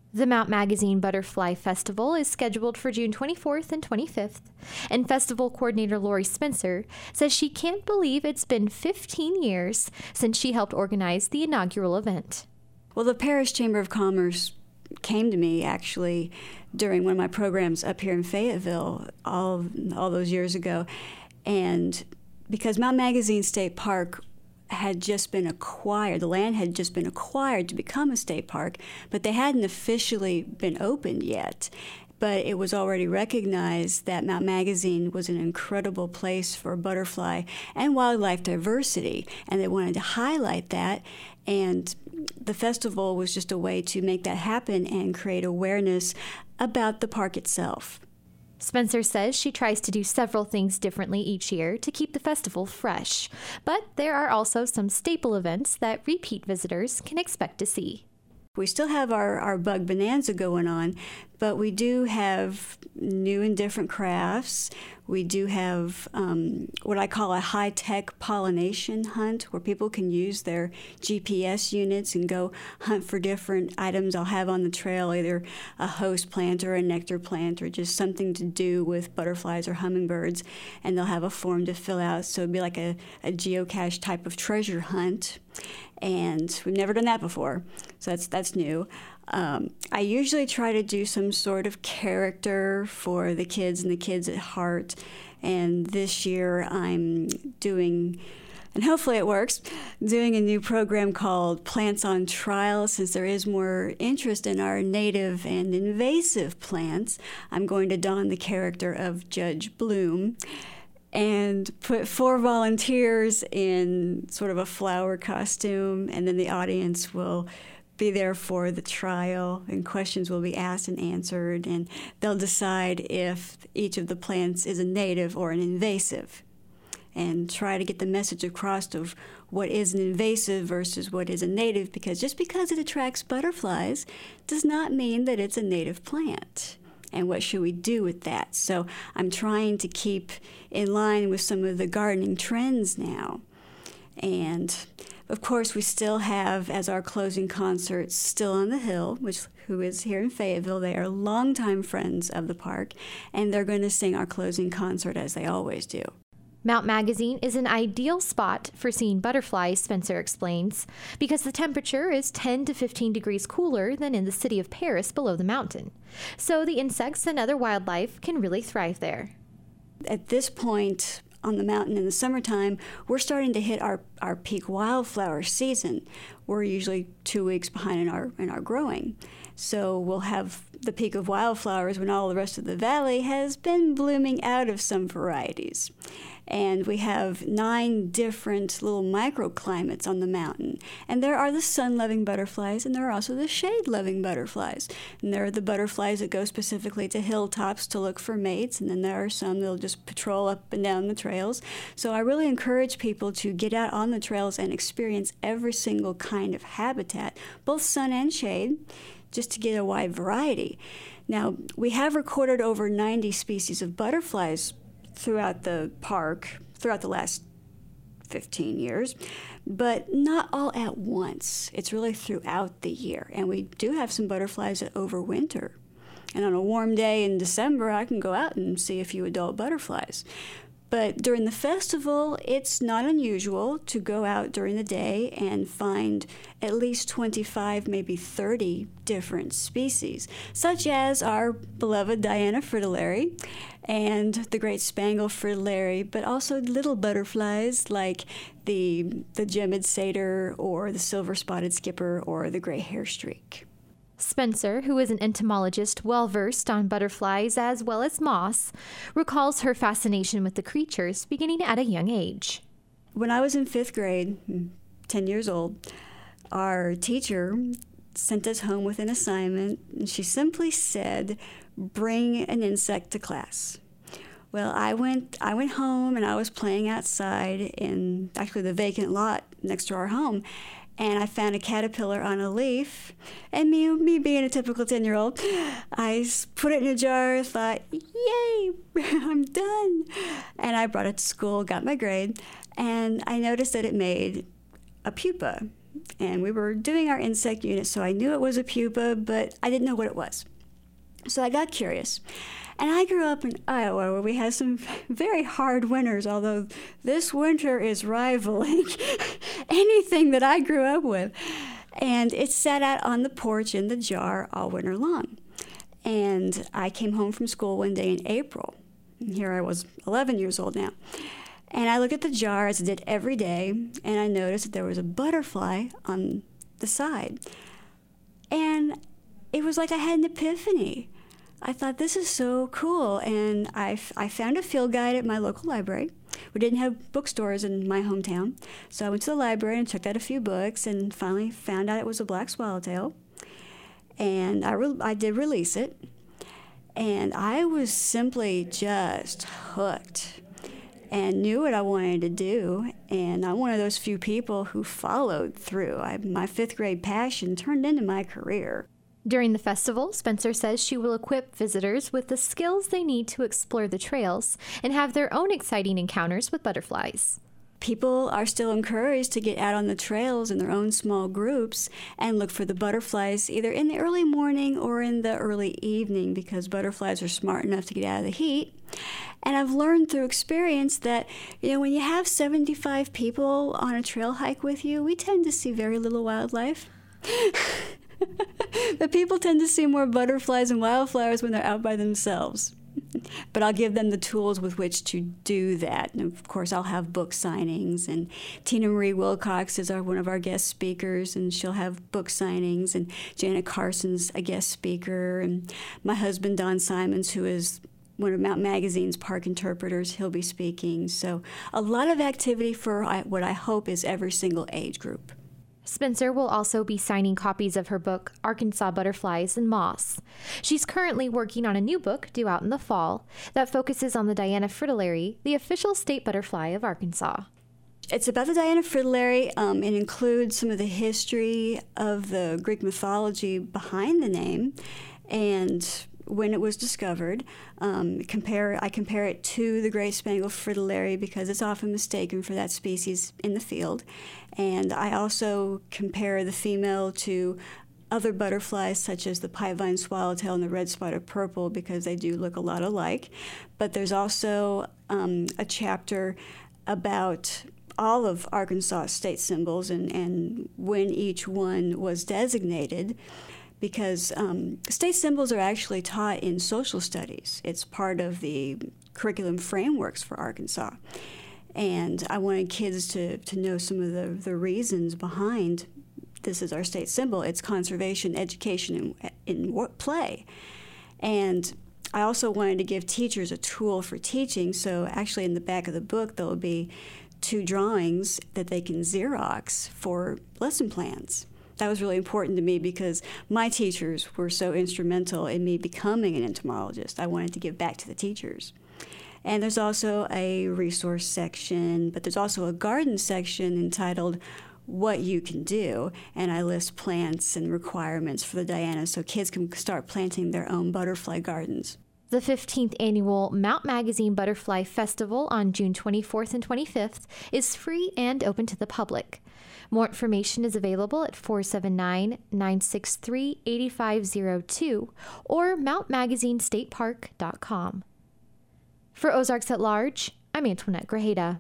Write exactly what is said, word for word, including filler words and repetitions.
The Mount Magazine Butterfly Festival is scheduled for June twenty-fourth and twenty-fifth, and festival coordinator Lori Spencer says she can't believe it's been fifteen years since she helped organize the inaugural event. Well, the Paris Chamber of Commerce came to me actually during one of my programs up here in Fayetteville all, all those years ago, and because Mount Magazine State Park had just been acquired. The land had just been acquired to become a state park, but they hadn't officially been opened yet. But it was already recognized that Mount Magazine was an incredible place for butterfly and wildlife diversity, and they wanted to highlight that. And the festival was just a way to make that happen and create awareness about the park itself. Spencer says she tries to do several things differently each year to keep the festival fresh, but there are also some staple events that repeat visitors can expect to see. We still have our, our bug bonanza going on, but we do have new and different crafts. We do have um, what I call a high-tech pollination hunt, where people can use their G P S units and go hunt for different items I'll have on the trail, either a host plant or a nectar plant or just something to do with butterflies or hummingbirds, and they'll have a form to fill out. So it'd be like a, a geocache type of treasure hunt, and we've never done that before, so that's that's new. Um, I usually try to do some sort of character for the kids and the kids at heart, and this year I'm doing, and hopefully it works, doing a new program called Plants on Trial. Since there is more interest in our native and invasive plants, I'm going to don the character of Judge Bloom and put four volunteers in sort of a flower costume, and then the audience will be there for the trial, and questions will be asked and answered, and they'll decide if each of the plants is a native or an invasive, and try to get the message across of what is an invasive versus what is a native, because just because it attracts butterflies does not mean that it's a native plant. And what should we do with that? So I'm trying to keep in line with some of the gardening trends now. And of course, we still have, as our closing concert, Still on the Hill, which who is here in Fayetteville. They are longtime friends of the park, and they're going to sing our closing concert as they always do. Mount Magazine is an ideal spot for seeing butterflies, Spencer explains, because the temperature is ten to fifteen degrees cooler than in the city of Paris below the mountain. So the insects and other wildlife can really thrive there. At this point on the mountain in the summertime, we're starting to hit our, our peak wildflower season. We're usually two weeks behind in our in our growing. So we'll have the peak of wildflowers when all the rest of the valley has been blooming out of some varieties. And we have nine different little microclimates on the mountain. And there are the sun-loving butterflies, and there are also the shade-loving butterflies. And there are the butterflies that go specifically to hilltops to look for mates, and then there are some that'll just patrol up and down the trails. So I really encourage people to get out on the trails and experience every single kind of habitat, both sun and shade, just to get a wide variety. Now, we have recorded over ninety species of butterflies throughout the park, throughout the last fifteen years, but not all at once. It's really throughout the year. And we do have some butterflies that overwinter. And on a warm day in December, I can go out and see a few adult butterflies. But during the festival, it's not unusual to go out during the day and find at least twenty-five, maybe thirty different species, such as our beloved Diana fritillary and the great Spangled fritillary, but also little butterflies like the, the gemmed satyr or the silver-spotted skipper or the gray hairstreak. Spencer, who is an entomologist well-versed on butterflies as well as moths, recalls her fascination with the creatures beginning at a young age. When I was in fifth grade, ten years old, our teacher sent us home with an assignment, and she simply said, "Bring an insect to class." Well, I went I went home, and I was playing outside in actually the vacant lot next to our home, and I found a caterpillar on a leaf, and me, me being a typical ten-year-old, I put it in a jar, thought, yay, I'm done. And I brought it to school, got my grade, and I noticed that it made a pupa. and we were doing our insect unit, so I knew it was a pupa, but I didn't know what it was. So I got curious. And I grew up in Iowa, where we had some very hard winters, although this winter is rivaling anything that I grew up with. And it sat out on the porch in the jar all winter long. And I came home from school one day in April. And here I was eleven years old now. And I looked at the jar, as I did every day, and I noticed that there was a butterfly on the side. And it was like I had an epiphany. I thought, this is so cool. And I, f- I found a field guide at my local library. We didn't have bookstores in my hometown. So I went to the library and checked out a few books and finally found out it was a black swallowtail. And I, re- I did release it. And I was simply just hooked and knew what I wanted to do. And I'm one of those few people who followed through. I, my fifth grade passion turned into my career. During the festival, Spencer says she will equip visitors with the skills they need to explore the trails and have their own exciting encounters with butterflies. People are still encouraged to get out on the trails in their own small groups and look for the butterflies either in the early morning or in the early evening, because butterflies are smart enough to get out of the heat. And I've learned through experience that, you know, when you have seventy-five people on a trail hike with you, we tend to see very little wildlife. But people tend to see more butterflies and wildflowers when they're out by themselves. But I'll give them the tools with which to do that. And of course, I'll have book signings. And Tina Marie Wilcox is our, one of our guest speakers, and she'll have book signings. And Janet Carson's a guest speaker. And my husband, Don Simons, who is one of Mount Magazine's park interpreters, he'll be speaking. So a lot of activity for what I hope is every single age group. Spencer will also be signing copies of her book, Arkansas Butterflies and Moths. She's currently working on a new book due out in the fall that focuses on the Diana fritillary, the official state butterfly of Arkansas. It's about the Diana fritillary. Um, it includes some of the history of the Greek mythology behind the name and when it was discovered. Um, compare, I compare it to the Great Spangled Fritillary because it's often mistaken for that species in the field. And I also compare the female to other butterflies such as the pipevine swallowtail and the red-spotted purple because they do look a lot alike. But there's also um, a chapter about all of Arkansas state symbols and, and when each one was designated, because um, state symbols are actually taught in social studies. It's part of the curriculum frameworks for Arkansas. And I wanted kids to, to know some of the, the reasons behind this is our state symbol. It's conservation, education, and in, in play. And I also wanted to give teachers a tool for teaching. So actually in the back of the book, there will be two drawings that they can Xerox for lesson plans. That was really important to me because my teachers were so instrumental in me becoming an entomologist. I wanted to give back to the teachers. And there's also a resource section, but there's also a garden section entitled What You Can Do, and I list plants and requirements for the Diana so kids can start planting their own butterfly gardens. The fifteenth annual Mount Magazine Butterfly Festival on June twenty-fourth and twenty-fifth is free and open to the public. More information is available at four seven nine, nine six three, eight five zero two or mount magazine state park dot com. For Ozarks at Large, I'm Antoinette Grajeda.